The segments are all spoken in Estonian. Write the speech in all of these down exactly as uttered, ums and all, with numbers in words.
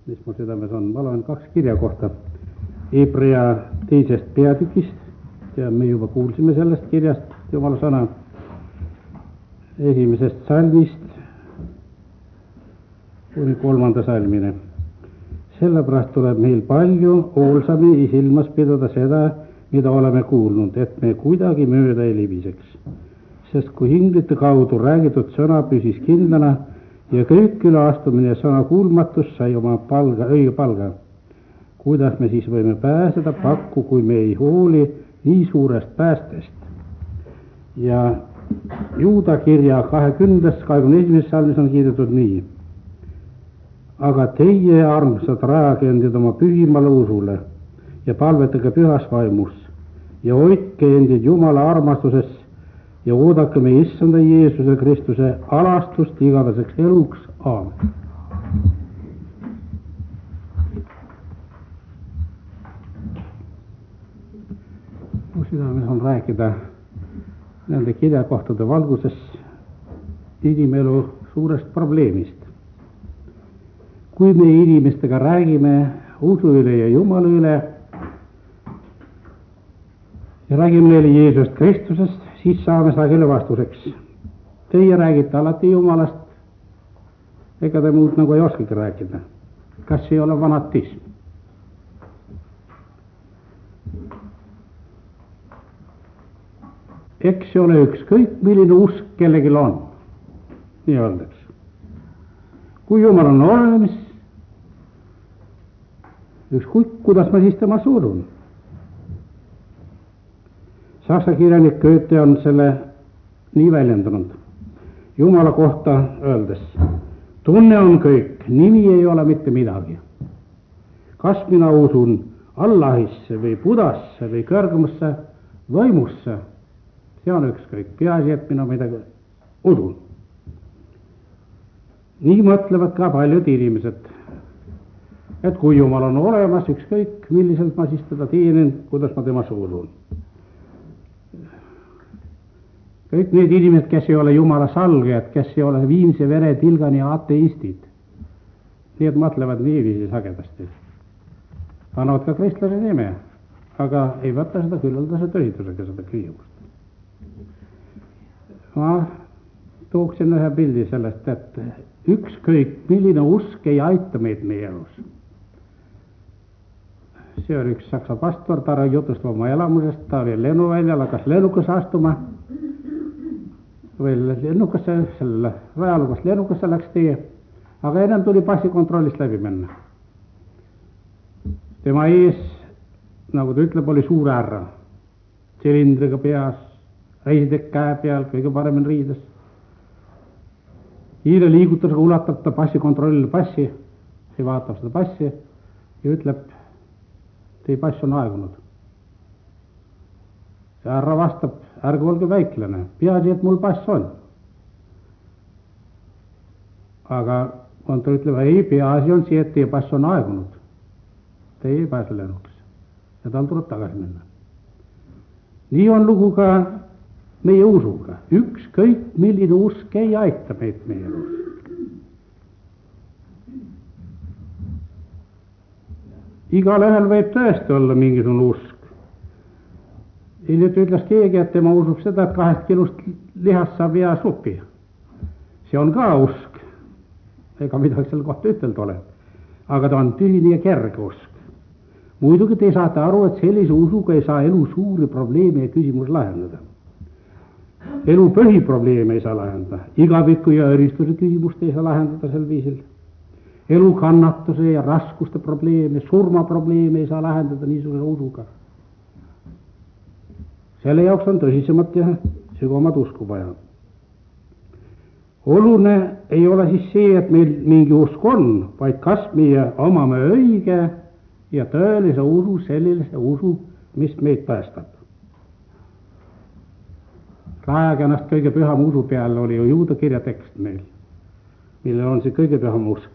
mis mul südames on. Ma loen kaks kirja kohta Hebrea teisest peatükist ja me juba kuulsime sellest kirjast Jumala sõna esimesest salmist kuni kolmanda salmini. Sellepärast tuleb meil palju hoolsami silmas pidada seda, mida oleme kuulnud, et me kuidagi mööda ei libiseks. Sest kui hinglite kaudu räägitud sõna püsis kindlana ja kõik üleastumine sõna kuulmatus sai oma palga, õige palga, kuidas me siis võime pääseda pakku, kui me ei hooli nii suurest päästest. Ja Juuda kirja kahekümnendas, kahekümne esimeses salmis on kirjutatud nii. Aga teie armsad rajakendid oma pühimale usule ja palvetage pühas vaimus ja hoidke endid Jumala armastuses ja oodake meie issanda Jeesuse Kristuse alastust igaveseks eluks. Aamen. Mu südames on rääkida nende kirjakohtade valguses inimelu suurest probleemist. Kui me inimestega räägime usu üle ja Jumala üle ja räägime neile Jeesust Kristusest, siis saame sageli vastuseks. Teie räägite alati Jumalast, ega te muud nagu ei oskagi rääkida. Kas ei ole fanatism? Eks ei ole ükskõik, milline usk kellegil on, nii öeldakse. Kui Jumal on olemas, ükskõik, kuidas ma siis tema surun. Saksa kirjanik Goethe on selle nii väljendanud Jumala kohta öeldes. Tunne on kõik, nimi ei ole mitte midagi. Kas mina usun Allahisse või Budasse või kõrgemasse võimusse, see on ükskõik, peaasi, et mina midagi usun. Nii mõtlevad ka paljud inimesed, et kui Jumal on olemas, ükskõik, milliselt ma siis teda teenin, kuidas ma tema usun. Kõik need inimesed, kes ei ole Jumala salgejad, kes ei ole viimse vere tilgani ateistid, need mõtlevad niiviisi sagedasti. Annavad ka kristlase nime, aga ei võta seda küllaldase tõsidusega seda küsimust. Ma tooksin ühe pildi sellest, et ükskõik, milline usk ei aita meid meie elus. See oli üks saksa pastor, ta jutustab oma elamusest, ta oli lennuväljal, hakkas lennukasse astuma või lennukasse, selle rajalugast lennukasse läks tee, aga ennem tuli passikontrollist läbi minna. Tema ees, nagu ta ütleb, oli suur härra, tsilindriga peas, reisitek käe peal, kõige paremin riides. Hiire liigutusega ulatab ta passikontrollile passi, see vaatab seda passi ja ütleb, teie pass on aegunud. See härra vastab, ärge olge väiklane, peaasi, et mul pass on. Aga kontor ütleb, ei, peaasi on see, et teie pass on aegunud. Teie ei pääse lennukasse ja tal tuleb tagasi minna. Nii on lugu ka meie usuga. Ükskõik, milline usk ei aita meid meie elus. Igal ühel võib tõesti olla mingisugune usk. Hiljuti ütles keegi, et tema usub seda, et kahest kilust lihast saab hea supi. See on ka usk. Ega midagi selle kohta ütelda ole. Aga ta on tühine ja kerge usk. Muidugi te saate aru, et sellise usuga ei saa elu suuri probleeme ja küsimus lahendada. Elu põhiprobleeme ei saa lahendada. Igaviku ja öristuse küsimust ei saa lahendada sel viisil. Elu kannatuse ja raskuste probleeme, surma probleeme ei saa lahendada niisuguse usuga. Selle jaoks on tõsisemat ja sügavamat usku vaja. Oluline ei ole siis see, et meil mingi usk on, vaid kas meie omame õige ja tõelise usu, sellise usu, mis meid päästab. Ajakirjast kõige püham usu peal oli ju Juuda kirja tekst meil, millel on see kõige püham usk.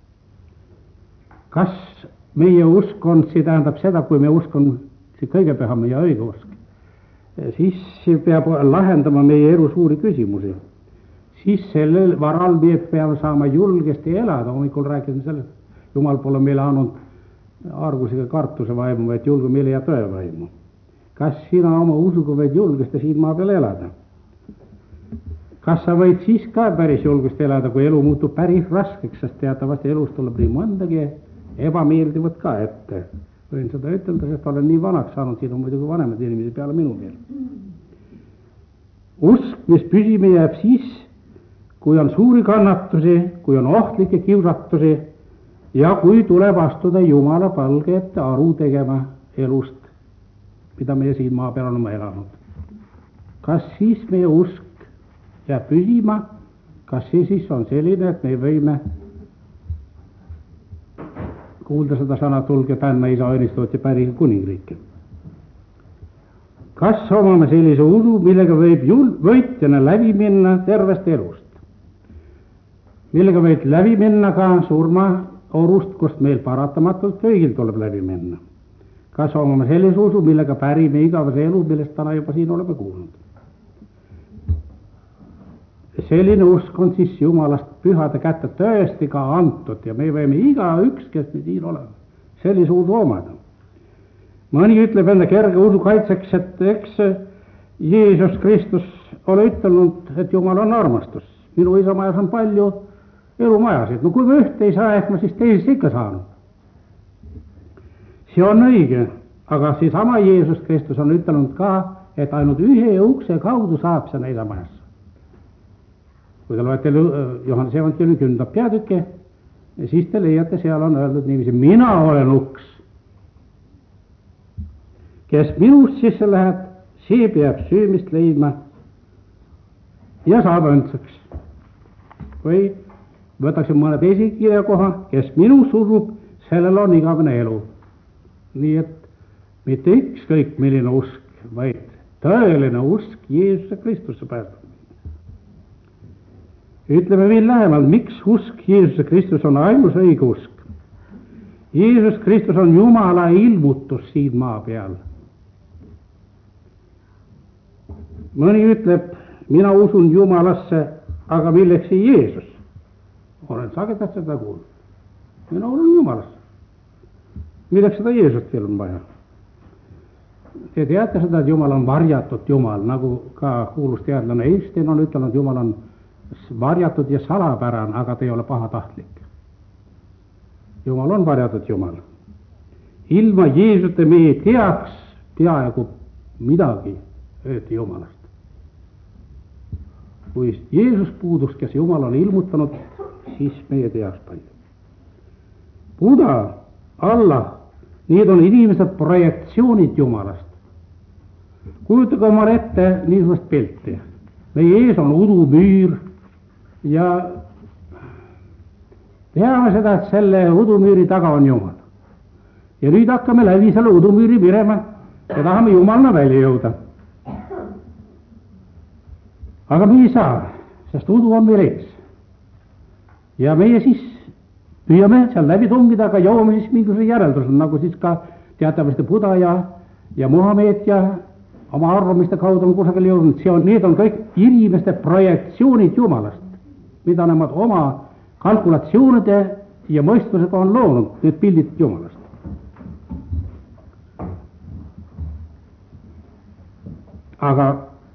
Kas meie usk on, see tähendab seda, kui me usk on see kõige püham ja õige usk, siis see peab lahendama meie elu suuri küsimusi. Siis sellel varal me peame saama julgesti elada, hommikul rääkisime sellest, Jumal pole meile andnud argusega kartuse vaimu, vaid julge meile ja tõe vaimu. Kas sina oma usuga võid julgesti siin maa peal elada? Kas sa võid siis ka päris julgesti elada, kui elu muutub päris raskeks, sest teatavasti elus tuleb nii mõndagi ebameeldivat ka ette. Võin seda ütelda, sest olen nii vanaks saanud, siin on muidugi vanemad inimesed peale minu veel. Usk, mis püsime jääb siis, kui on suuri kannatusi, kui on ohtlikke kiusatusi ja kui tuleb astuda Jumala palge ette aru tegema elust, mida meie siin maa peal oleme elanud. Kas siis meie usk jääb püsima, kas see siis on selline, et me võime kuulda seda sõna, tulge tänna isa õnnistuvat ja päriga kuningriiki. Kas omame sellise usu, millega võib jul- võitjana läbi minna tervest elust? Millega võib läbi minna ka surma orust, kust meil paratamatult kõigil tuleb läbi minna? Kas omame sellise usu, millega pärime igavese elu, millest täna juba siin oleme kuulnud? Selline usk on siis Jumalast pühade kätte tõesti ka antud ja me võime iga üks, kes me siin oleme, sellise usu omada. Mõni ütleb enda kerge usu kaitseks, et eks Jeesus Kristus ole ütelnud, et Jumal on armastus. Minu isa majas on palju elumajasid. No kui me ühte ei saa, ehk ma siis teisest ikka saanud. See on õige, aga see sama Jeesus Kristus on ütelnud ka, et ainult ühe ukse kaudu saab see neile majasse. Kui te loete Johannes evangeeliumi kümnendat peatükki, siis te leiate, seal on öeldud niiviisi, mina olen uks. Kes minust sisse läheb, see peab süümist leidma ja saab õndsaks. Või võtaksin mõne teise kirjakoha, kes minus usub, sellel on igavene elu. Nii et mitte ükskõik milline usk, vaid tõeline usk Jeesuse Kristuse pääseb. Ütleme veel lähemalt, miks usk Jeesuse Kristus on ainus õige usk. Jeesus Kristus on Jumala ilmutus siin maa peal. Mõni ütleb, mina usun Jumalasse, aga milleks ei Jeesus? Olen sagedasti seda kuulnud. Mina usun Jumalasse. Milleks seda Jeesust veel on vaja? Te teate seda, et Jumal on varjatud Jumal, nagu ka kuulus teadlane Einstein on ütelnud, Jumal on varjatud ja salapärane, aga ta ei ole pahatahtlik. Jumal on varjatud Jumal. Ilma Jeesuste me ei teaks peaaegu midagi ööti Jumalast. Kui Jeesus puuduks, kes Jumal on ilmutanud, siis me ei teaks palju. Buda, Allah, need on inimesed projektsioonid Jumalast. Kujutage omale ette niisugust pilti. Meie ees on udumüür ja teame seda, et selle udumüüri taga on Jumal. Ja nüüd hakkame läbi selle udumüüri minema ja tahame Jumalna välja jõuda. Aga me ei saa, sest udu on meil ees. Ja meie siis püüame seal läbi tungida, aga jõuame siis mingisuguse järeldusel, nagu siis ka teatavasti Buda ja, ja Muhamed ja oma arvamiste kaudu on kusagil jõudnud. See on, need on kõik inimeste projektsioonid Jumalast, mida nemad oma kalkulatsioonide ja mõistusega on loonud, need pildid Jumalast. Aga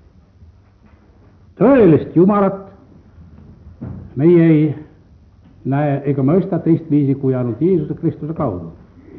tõelist Jumalat meie ei näe ega mõista teist viisi kui ainult Jeesuse Kristuse kaudu.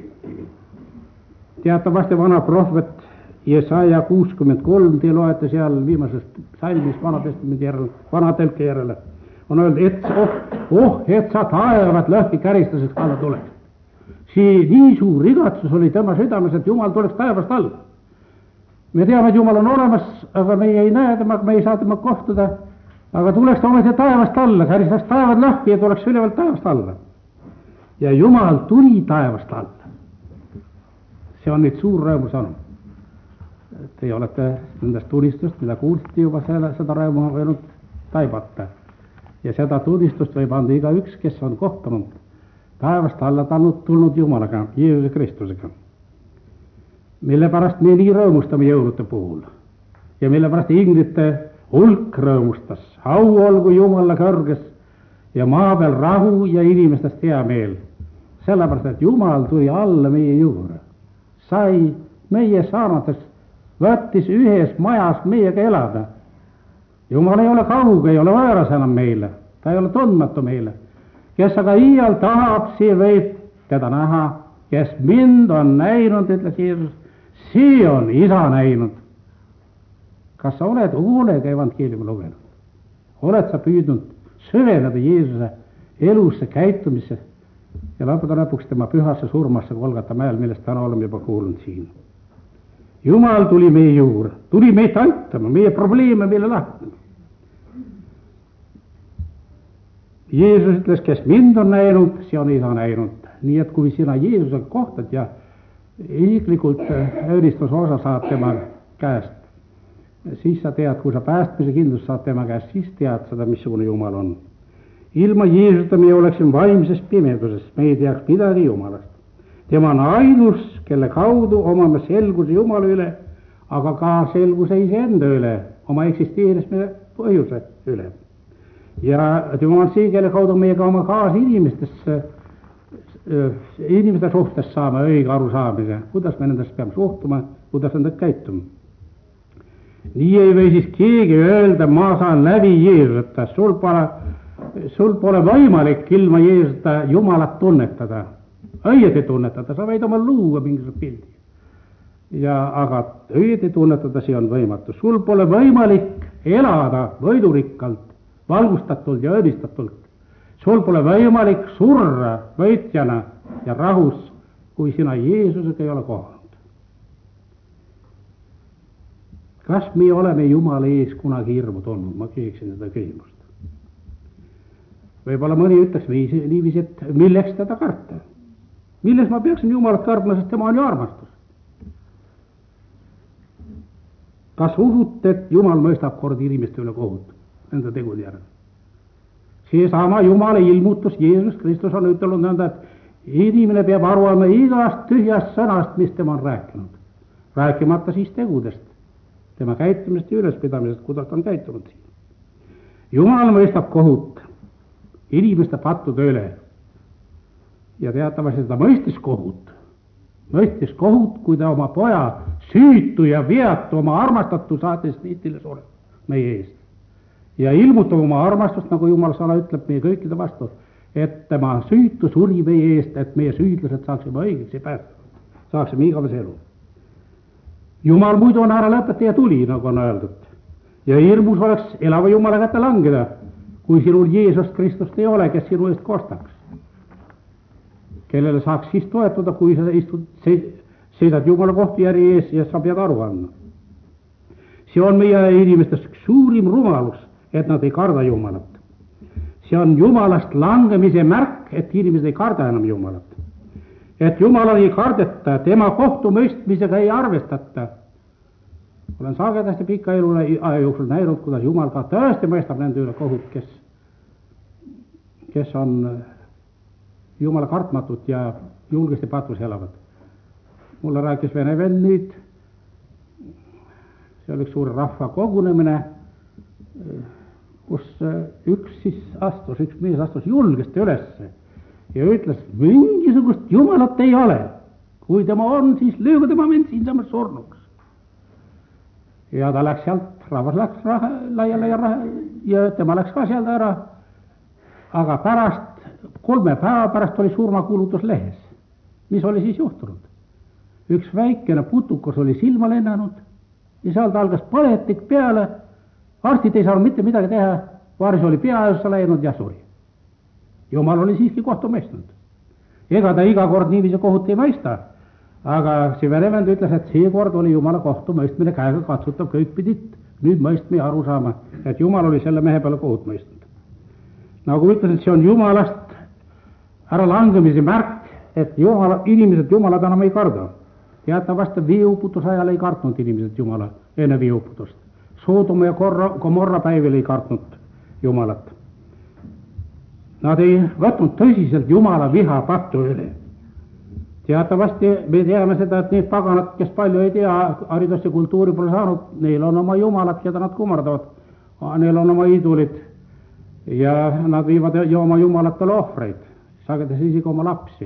Teatavasti vana prohvet Jesaja kuuskümmend kolm, te loete seal viimasest salmist vana testamendi järele, vana tõlke järele, on öeldud, et oh, oh, et sa taevad lõhki käristuseks alla tuleks. See nii suur igatsus oli tema südames, et Jumal tuleks taevast alla. Me teame, et Jumal on olemas, aga meie ei näe tema, me ei saa tema kohtuda, aga tuleks ta ometi taevast alla, käristaks taevad lõhki ja tuleks ülevalt taevast alla. Ja Jumal tuli taevast alla. See on nüüd suur rõõmu sõnum. Te olete nendest tunnistust, mida kuulsite juba selle, seda rõõmu võinud taibata. Ja seda tunnistust võib anda iga üks, kes on kohtunud taevast alla tulnud Jumalaga, Jeesuse Kristusega. Mille pärast me nii rõõmustame jõulude puhul ja mille pärast inglite hulk rõõmustas. Au olgu Jumala kõrges ja maa peal rahu ja inimestest hea meel. sellepärast, et Jumal tuli alla meie juurde, sai meie saanateks, võttis ühes majas meiega elada. Jumal ei ole kauge, ei ole võõras enam meile, ta ei ole tundmatu meile. Kes aga iial tahab, see võib teda näha, kes mind on näinud, ütles Jeesus, see on isa näinud. Kas sa oled hoolega evangeeliumi lugenud? Oled sa püüdnud süveneda Jeesuse elusse, käitumisse ja lõpuda lõpuks tema pühasse surmasse Golgata mäel, millest täna oleme juba kuulnud siin. Jumal tuli meie juurde, tuli meid aitama, meie probleeme meile lahendama. Jeesus ütles, kes mind on näinud, see on isa näinud. Nii et kui sina Jeesusega kohtad ja isiklikult õnnistuse osa saad tema käest, siis sa tead, kui sa päästmise kindlust saad tema käest, siis tead seda, missugune Jumal on. Ilma Jeesusta me oleksime vaimses pimeduses, me ei teaks midagi Jumalast. Tema on ainus, kelle kaudu omame selguse Jumala üle, aga ka selguse iseenda üle, oma eksisteerimise põhjuse üle. Ja Jumal on see, kelle kaudu meie ka oma kaas inimestesse, inimeste suhtes saame õige arusaamise, kuidas me nendest peame suhtuma, kuidas nendest käituma. Nii ei või siis keegi öelda, ma saan läbi Jeesuseta, sul pole, sul pole võimalik ilma Jeesusta Jumalat tunnetada, õieti tunnetada, sa võid oma luua mingisuguse pildi. Ja, aga õieti tunnetada, see on võimatu. Sul pole võimalik elada võidurikkalt, valgustatult ja õnnistatult. Sul pole võimalik surra võitjana ja rahus, kui sina Jeesusega ei ole kohanud. Kas me oleme Jumala ees kunagi hirmu tundnud? Ma küsiksin seda küsimust. Võib-olla mõni ütleks niiviisi, et milleks teda karta? Milles ma peaksin Jumalat kartma, sest tema on ju armastus? Kas usute, et Jumal mõistab kord inimeste üle kohut nende tegude järel? See sama Jumala ilmutus, Jeesus Kristus on ütelnud nõnda, et inimene peab aru andma igast tühjast sõnast, mis tema on rääkinud. Rääkimata siis tegudest, tema käitumist ja ülespidamisest, kuidas ta on käitunud siin. Jumal mõistab kohut inimeste pattude üle. Ja teatavasti ta mõistis kohut. Mõistis kohut, kui ta oma poja süütu ja veatu oma armastatu saatis niitile sure meie eest. Ja ilmutab oma armastust, nagu Jumal sõna ütleb meie kõikide vastu, et tema süütu suri meie eest, et meie süüdlased saaksime õigeks ja päästa, saaksime igavese elu. Jumal muidu on ära lõpetaja tuli, nagu on öeldud. Ja hirmus oleks elava Jumala kätte langeda, kui sinul Jeesus Kristust ei ole, kes sinu eest kostaks. Kellele saaks siis toetuda, kui sa istud, seisad Jumala kohtujärje ees ja sa pead aru andma. See on meie inimestes suurim rumalus, et nad ei karda Jumalat. See on Jumalast langemise märk, et inimesed ei karda enam Jumalat. Et Jumala ei kardeta, tema kohtumõistmisega ei arvestata. Olen sagedasti pika elu aja jooksul näinud, kuidas Jumal ka tõesti mõistab nende üle kohut, kes, kes on Jumala kartmatut ja julgesti patus elavad. Mulle rääkis vene vend nüüd, see oli üks suur rahva kogunemine, kus üks siis astus, üks mees astus julgesti ülesse ja ütles, mingisugust Jumalat ei ole. Kui tema on, siis löögu tema mind siinsamas surnuks. Ja ta läks sealt, rahvas läks laiali ja, ja tema läks ka sealt ära. Aga pärast, kolme päeva pärast oli surmakuulutus lehes. Mis oli siis juhtunud? Üks väikene putukas oli silma lennanud ja sealt algas põletik peale. Arstid ei saanud mitte midagi teha, varis oli peaöösse läinud ja suri. Jumal oli siiski kohtu mõistnud. Ega ta iga kord niiviisi kohut ei mõista, aga see verevend ütles, et see kord oli Jumala kohtu mõistmine käega katsutav, kõik pidid nüüd mõistmi aru saama, et Jumal oli selle mehe peale kohut mõistnud. Nagu ütles, et see on Jumalast ära langemise märk, et Jumala, inimesed Jumalat enam ei karda. Teatavasti viiuputuse ajal ei kartnud inimesed Jumala enne viiuputust. Soodoma ja Gomorra päivil ei kartnud Jumalat. Nad ei võtnud tõsiselt Jumala viha pattu üle. Teatavasti me teame seda, et need paganad, kes palju ei tea, haridust ja kultuuri pole saanud, neil on oma Jumalad, keda nad kummardavad. Neil on oma idolid ja nad viivad oma Jumalatele ohvreid, sagedasi isegi oma lapsi.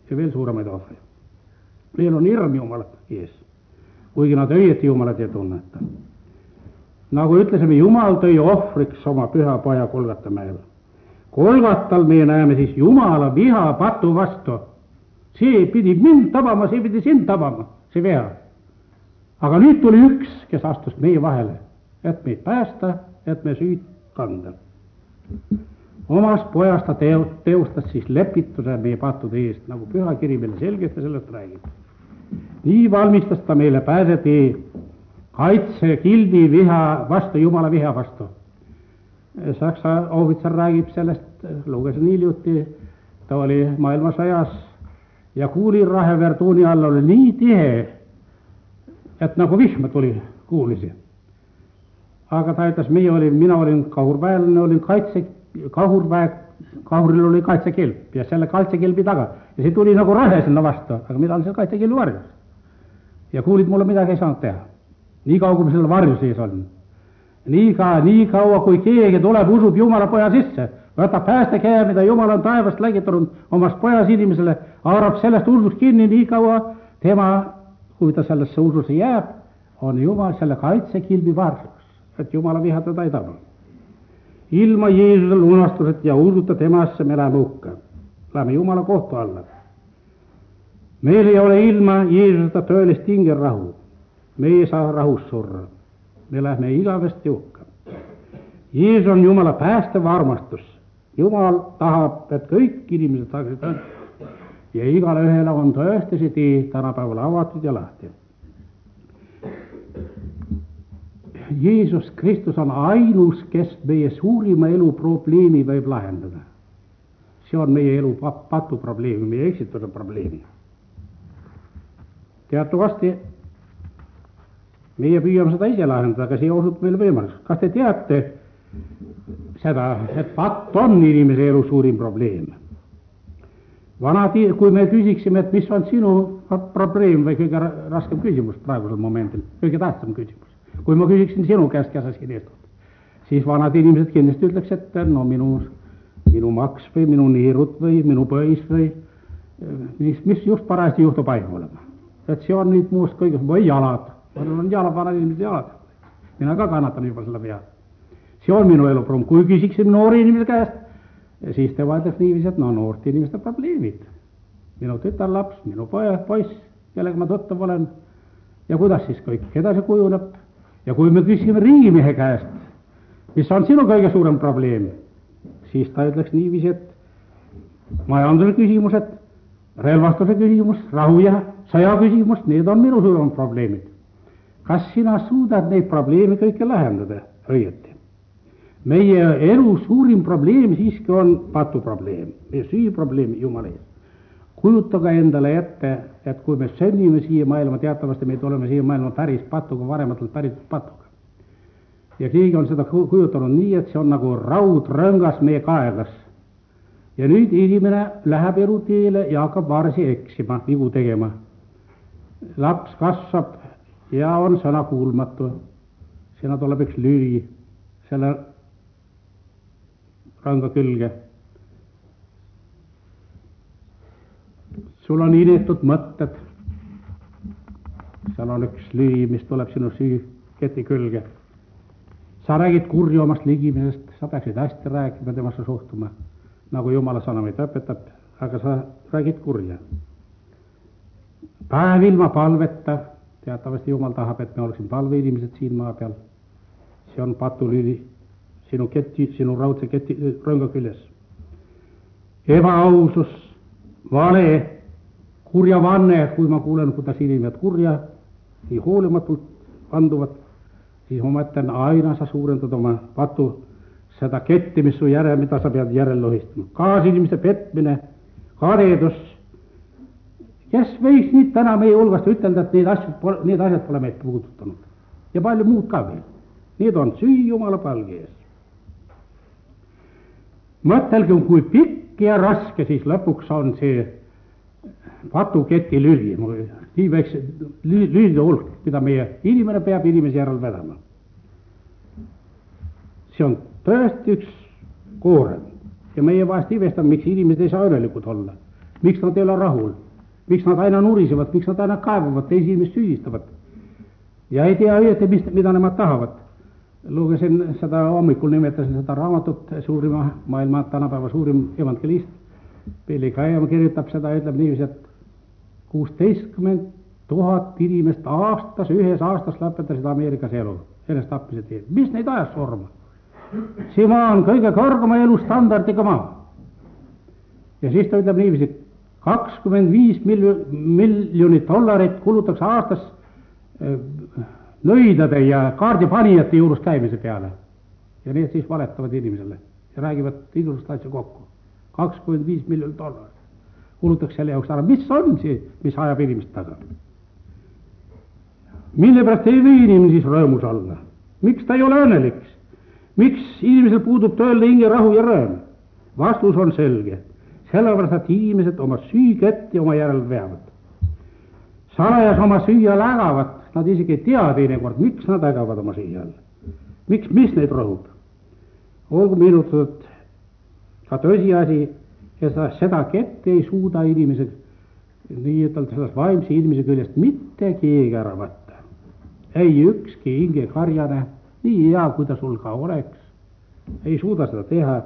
ja veel suuremaid ohvreid. Meil on hirm Jumala ees, kuigi nad õieti Jumalat ei tunneta. Nagu ütlesime, Jumal tõi ohvriks oma püha poja Golgata mäel. Golgatal me näeme siis Jumala viha patu vastu. See pidi mind tabama, see pidi sind tabama, see viha. Aga nüüd tuli üks, kes astus meie vahele, et meid päästa, et me süüd kanda. Omast pojast ta teostas siis lepituse meie pattude eest, nagu püha kiri meile selgelt sellest räägib. Nii valmistas ta meile pääsetee kaitse kildi viha vastu, Jumala viha vastu. Saksa ohvitser räägib sellest, lugesin hiljuti, ta oli maailmasõjas ja kuulirahe Verduuni all oli nii tihe, et nagu vihma tuli, kuulisi. Aga ta ütles, meie olin, mina olin kahurväelane, olin kaitse, kahurväe, kahuril oli kaitsekelp ja selle kaitsekelbi taga. Ja see tuli nagu rahe sinna vastu, aga mida on seal kaitsekelbi varjus? Ja kuulid, mulle midagi ei saanud teha. Nii kaua, kui selle varju sees on. Nii, ka, nii kaua, kui keegi tuleb, usub Jumala poja sisse, võtab pääste käe, mida Jumal on taevast lägitanud omast pojas inimesele, haarab sellest usust kinni nii kaua, tema, kui ta sellesse ususse jääb, on Jumal selle kaitsekilbi varjus, et Jumala viha teda ei taba. Ilma Jeesuse lunastuset ja usuta temasse me läheme hukka. Läheme Jumala kohtu alla. Meil ei ole ilma Jeesuseta tõelist hingerahu. Me ei saa rahus surra. Me läheme igavesti hukka. Jeesus on Jumala päästev armastus. Jumal tahab, et kõik inimesed saaksid õnne. Ja igale ühele on tõesti see tee tänapäeval avatud ja lahti. Jeesus Kristus on ainus, kes meie suurima elu probleemi võib lahendada. See on meie elu patu probleemi, meie eksituse probleemi. Teatavasti meie püüame seda ise lahendada, aga see osub meile võimalus. Kas te teate seda, et patt on inimese elu suurim probleem? Vanati, kui me küsiksime, et mis on sinu probleem või kõige raskem küsimus praegusel momendil, kõige tähtsam küsimus. Kui ma küsiksin sinu käest, kes sa siin istud, siis vanad inimesed kindlasti ütleks, et no minu, minu maks või minu niirud või minu põis või mis, mis just parajasti juhtub aimu olema. Et see on nüüd muust kõige, või jalad. On jalad, vanad inimesed jalad. Mina ka kannatan juba selle peale. See on minu elu probleem. Kui küsiksin noori inimese käest, siis te vaataks niiviisi, et no noorte inimeste probleemid. Minu tütarlaps, minu poja, poiss, kellega ma tuttav olen. Ja kuidas siis kõik edasi kujuneb? Ja kui me küsime riigimehe käest, mis on sinu kõige suurem probleem, siis ta ütleks niiviisi, et majanduse küsimused, relvastuse küsimus, rahu ja sõja küsimus, need on minu suurem probleemid. Kas sina suudad neid probleeme kõike lahendada õieti? Meie elu suurim probleem siiski on patu probleem, meie süü probleem Jumala ees. Kujutage endale ette, et kui me sünnime siia maailma, teatavasti me tuleme siia maailma päris patuga, varematult päris patuga. Ja keegi on seda kujutanud nii, et see on nagu raudrõngas meie kaelas. Ja nüüd inimene läheb eluteele ja hakkab varsi eksima, vigu tegema. Laps kasvab ja on sõna kuulmatu. Sinna tuleb üks lüli selle rõnga külge. Sul on inetud mõtted. Seal on üks lüli, mis tuleb sinu süü keti külge. Sa räägid kurja omast ligimisest, sa peaksid hästi rääkima temasse suhtuma, nagu Jumala sõna meid õpetab, aga sa räägid kurja. Päev ilma palveta, teatavasti Jumal tahab, et me oleksin palveinimesed siin maa peal. See on patulüli sinu keti, sinu raudse keti rõnga küljes. Ebaausus, vale, kurja vanne, kui ma kuulen, kuidas inimesed kurja nii hoolimatult anduvad, siis ma mõtlen, aina sa suurendad oma patu seda ketti, mis su järel, mida sa pead järel lohistama. Kaasinimeste petmine, kadedus. Kes võiks nüüd täna meie hulgast ütelda, et need asjad, need asjad pole meid puudutanud. Ja palju muud ka veel. Need on süü Jumala palge ees. Mõtelge, kui pikk ja raske siis lõpuks on see patuketi lüli, nii väikse lülide hulk, mida meie inimene peab inimese järel vedama. See on tõesti üks koorem ja meie vahest ivestame, miks inimesed ei saa õnnelikud olla. miks nad ei ole rahul, miks nad aina nurisevad, miks nad aina kaebuvad, teisi inimesi süüdistavad ja ei tea õieti, mis, mida nemad tahavad. Lugesin seda hommikul, nimetasin seda raamatut, suurima maailma tänapäeva suurim evangelist Billy Graham kirjutab seda ja ütleb niiviisi, et kuusteistkümmend tuhat inimest aastas, ühes aastas lõpetasid Ameerikas elu, ennast tapmise teel. Mis neid ajas surma? See maa on kõige kõrgema elustandardiga maa. Ja siis ta ütleb niiviisi, kakskümmend viis miljonit dollarit kulutakse aastas nõidade ja kaardipanijate juures käimise peale. Ja need siis valetavad inimesele ja räägivad ilusast asja kokku. kakskümmend viis miljonit dollarit kulutakse selle jaoks ära. Mis on see, mis ajab inimest taga? Mille pärast ei või inimene siis rõõmus olla? Miks ta ei ole õnnelik? Miks inimesel puudub tõeline hingerahu ja rõõm? Vastus on selge. Sellepärast, et inimesed oma süüketti oma järel veavad. Salajas oma süüa lägavad, nad isegi ei tea teinekord, miks nad ägavad oma süüa all. Miks, mis neid rõhub? Olgu meenutatud ka tõsiasi, et seda ketti ei suuda inimesed, nii ütelda sellest vaimse inimese küljest mitte keegi ära võtta. Ei ükski hinge karjane, nii hea, kui ta sul ka oleks, ei suuda seda teha.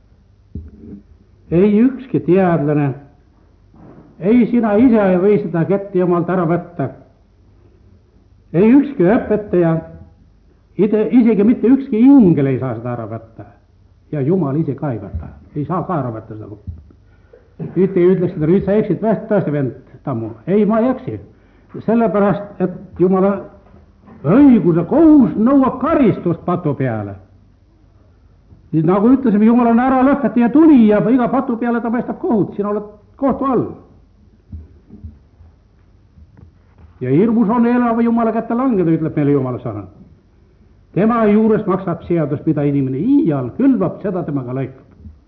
Ei ükski teadlane, ei sina ise ei või seda ketti omalt ära võtta. Ei ükski õpetaja, isegi mitte ükski ingel ei saa seda ära võtta. Ja Jumal ise ka ei võtta, ei saa ka ära võtta seda. Üte ei ütleks, et nüüd sa eksid tõesti vend Tammu. Ei, ma ei eksi. Sellepärast, et Jumala õiguse kohus nõuab karistust patu peale. Nagu ütlesime, Jumal on ära lõpetaja ja tuli ja iga patu peale ta mõistab kohut, sina oled kohtu all. Ja hirmus on elava Jumala kätte langeda, ütleb meile Jumala sõna. Tema juures maksab seadus, mida inimene iial külvab, seda tema ka lõikab.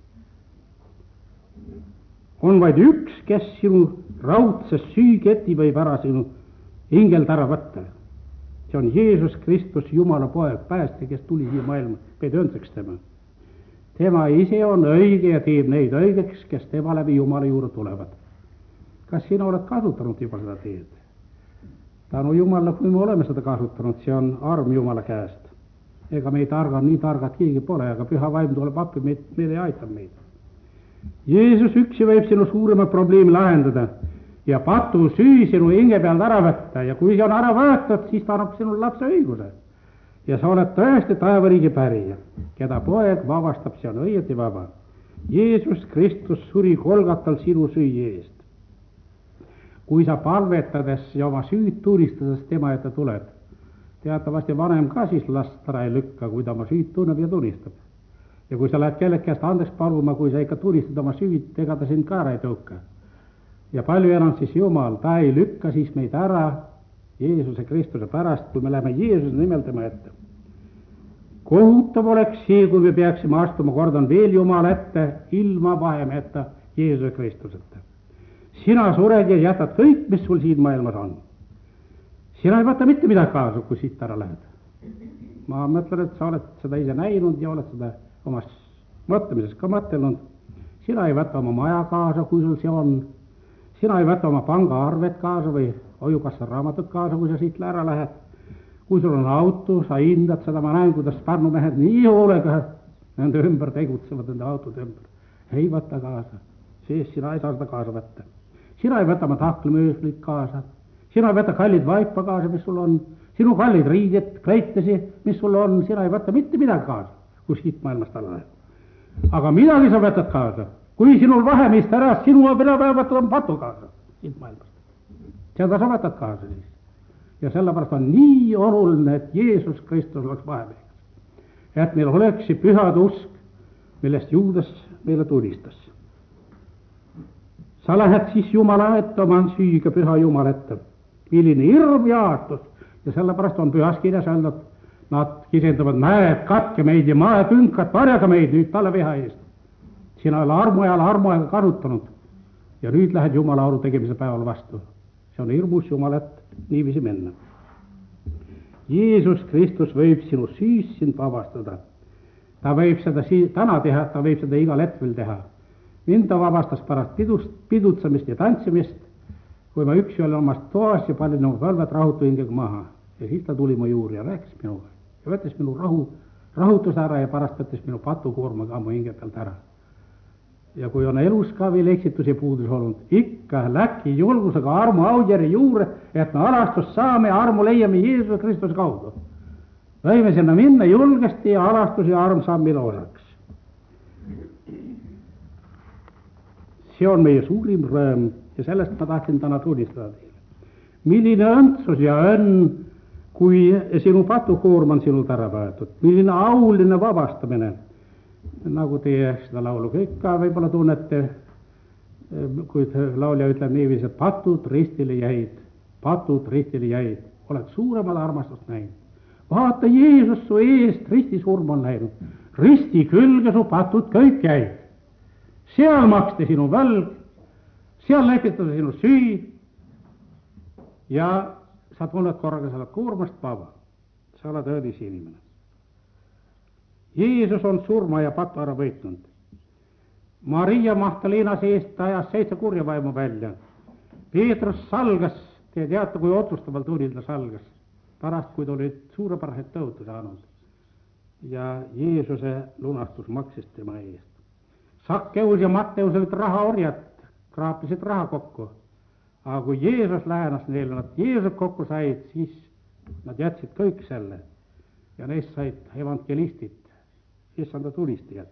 On vaid üks, kes sinu raudses süüketi võib ära sinu hingelt ära võtta. See on Jeesus Kristus, Jumala poeg, päästja, kes tuli siia maailma, peid õndseks tema. Tema ise on õige ja teeb neid õigeks, kes tema läbi Jumala juurde tulevad. Kas sina oled kasutanud juba seda teed? Tänu Jumala, kui me oleme seda kasutanud, see on arm Jumala käest. Ega meid targa, nii targad keegi pole, aga püha vaim tuleb appi, meid, meid ei aita meid. Jeesus üksi võib sinu suurema probleemi lahendada ja patu süü sinu hinge pealt ära võtta ja kui see on ära võetud, siis ta annab sinu lapse õiguse. Ja sa oled tõesti taevariigi pärija, keda poeg vabastab, see on õieti vaba. Jeesus Kristus suri Golgatal sinu süü eest. Kui sa palvetades ja oma süüd tunnistades tema ette tuled, teatavasti vanem ka siis last ära ei lükka, kui ta oma süüd tunneb ja tunnistab. Ja kui sa lähed kellegi käest andeks paluma, kui sa ikka tunnistad oma süüd, ega ta sind ka ära ei tõuka. Ja palju enam siis Jumal, ta ei lükka siis meid ära Jeesuse Kristuse pärast, kui me läheme Jeesuse nimel tema ette. Kohutav oleks see, kui me peaksime astuma, kordan veel Jumala ette, ilma vahemeta Jeesuse Kristuseta. Sina sured ja jätad kõik, mis sul siin maailmas on. Sina ei võta mitte midagi kaasa, kui siit ära lähed. Ma mõtlen, et sa oled seda ise näinud ja oled seda omas mõtlemises ka mõtelnud. Sina ei võta oma maja kaasa, kui sul see on. Sina ei võta oma pangaarvet kaasa või hoiukassa raamatut kaasa, kui sa siit ära lähed. Kui sul on auto, sa hindad seda, ma näen, kuidas Pärnu mehed nii hoolega nende ümber tegutsevad, nende autode ümber. Ei võta kaasa, siis sina ei saa seda kaasa võtta. Sina ei võta oma tahklemööslit kaasa. Sina ei võta kallid vaipa kaasa, mis sul on. Sinu kallid riided, kleitesi, mis sul on. Sina ei võta mitte midagi kaasa, kui siit maailmast alla läheb. Aga midagi sa võtad kaasa. Kui sinul vahemist ära, sinu peavad on patu kaasa siit maailmast. Seda sa võtad kaasa siis. Ja sellepärast on nii oluline, et Jeesus Kristus oleks vahemeheks. Et meil oleks see pühad usk, millest Juudas meile tunnistas. Sa lähed siis Jumala ette, oma süüga püha Jumala ette. Milline hirm ja aatus. Ja sellepärast on pühas kirjas öeldud, nad kisendavad mäed, katke meid ja maekünkad, varjaga meid nüüd talle viha eest. Sina ei ole armuajal armuaega kasutanud ja nüüd lähed Jumala aru tegemise päeval vastu. See on hirmus Jumalat niiviisi minna. Jeesus Kristus võib sinu süüst sind vabastada. Ta võib seda täna teha, ta võib seda igal hetkel teha. mind ta vabastas pärast pidust, pidutsamist ja tantsimist, kui ma üksi olin omas toas ja panin oma põlved rahutu hingega maha. Ja siis ta tuli mu juurde ja rääkis minuga ja võttis minu rahu, rahutuse ära ja pärast võttis minu patukoorma ka mu hinge pealt ära. Ja kui on elus ka veel eksitusi puudus olnud, ikka läki julgusega armu audjärje juurde, et me alastust saame ja armu leiame Jeesuse Kristuse kaudu. Võime sinna minna julgesti ja alastus ja arm saab meile osaks. See on meie suurim rõõm ja sellest ma tahtsin täna tunnistada teile. Milline õndsus ja õnn, kui sinu patukoorm on sinult ära võetud. Milline auline vabastamine. Nagu teie seda laulu kõik ka võib-olla tunnete, kui laulja ütleb niiviisi, et patud ristile jäid, patud ristile jäid, oled suuremad armastust näinud. Vaata, Jeesus su eest risti surm on läinud, risti külge su patud kõik jäid. Seal maksti sinu välg, seal lepitati sinu süü ja sa tunned korraga selle koormast vaba. Sa oled õõdis inimene. Jeesus on surma ja patu ära võitnud. Maria Magdalena seest ajas seitse kurja vaimu välja. Peetrus salgas, te teate, kui otsustaval tunnil ta salgas, pärast kui ta oli suurepäraselt tõutu saanud. Ja Jeesuse lunastus maksis tema eest. Sakkeus ja Matteus olid rahaorjad, kraapisid raha kokku. Aga kui Jeesus lähenas neile, nad Jeesus kokku said, siis nad jätsid kõik selle. Ja neist said evangelistid, issanda tulistajad.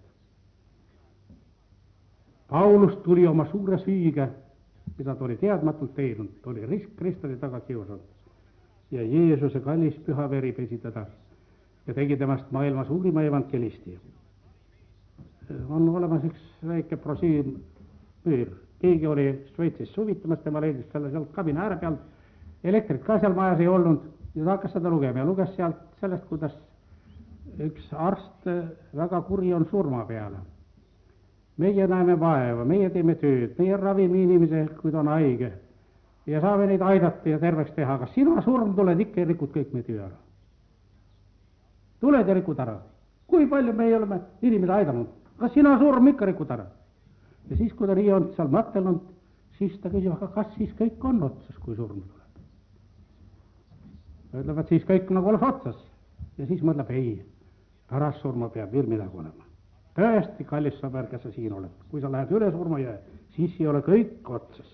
Paulus tuli oma suure süüga, mida ta oli teadmatult teinud, ta oli risk Kristuse taga kiusanud. Ja Jeesuse kallis püha veri pesi teda ja tegi temast maailma suurima evangelisti. On olemas üks väike prosiin müür. Keegi oli Šveitsis suvitamas, tema leidis selle sealt kabina ääre pealt. Elektrit ka seal majas ei olnud ja ta hakkas seda lugema ja luges sealt sellest, kuidas üks arst väga kuri on surma peale. Meie näeme vaeva, meie teeme tööd, meie ravime inimese, kui ta on haige ja saame neid aidata ja terveks teha, aga sina surm tuled ikka ja rikud kõik meie töö ära. Tuled ja rikud ära. Kui palju me ei oleme inimesed aidanud, aga sina surm ikka rikud ära. Ja siis, kui ta nii on seal mõtelnud, siis ta küsib, aga kas siis kõik on otsas, kui surm tuleb? Ta ütleb, et siis kõik nagu oleks otsas. Ja siis mõtleb, ei, pärast surma peab veel midagi olema. Tõesti, kallis sõber, kes sa siin oled. Kui sa lähed üle surmajõe, siis ei ole kõik otsas.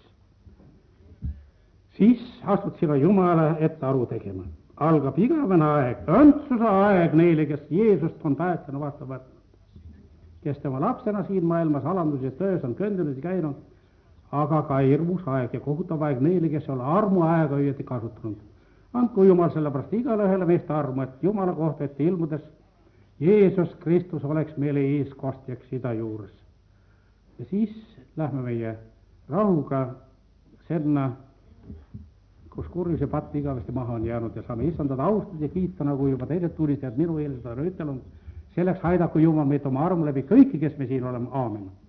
Siis astud sina Jumala ette aru tegema. Algab igavene aeg, õndsuse aeg neile, kes Jeesust on päästjana vastu võtnud. Kes tema lapsena siin maailmas alandus ja töös on kõndinud ja käinud, aga ka hirmus aeg ja kohutav aeg neile, kes ole armu aega õieti kasutanud. Andku Jumal sellepärast igale ühele meist armu, et Jumala kohta ette ilmudes Jeesus Kristus oleks meile eeskostjaks ida juures. Ja siis lähme meie rahuga sinna, kus kurjuse patt igavesti maha on jäänud ja saame issandada austada ja kiita, nagu juba teised tulistajad minu eelised on ütelnud. Selleks aidaku Jumal meid oma armu läbi kõiki, kes me siin oleme. Aamen.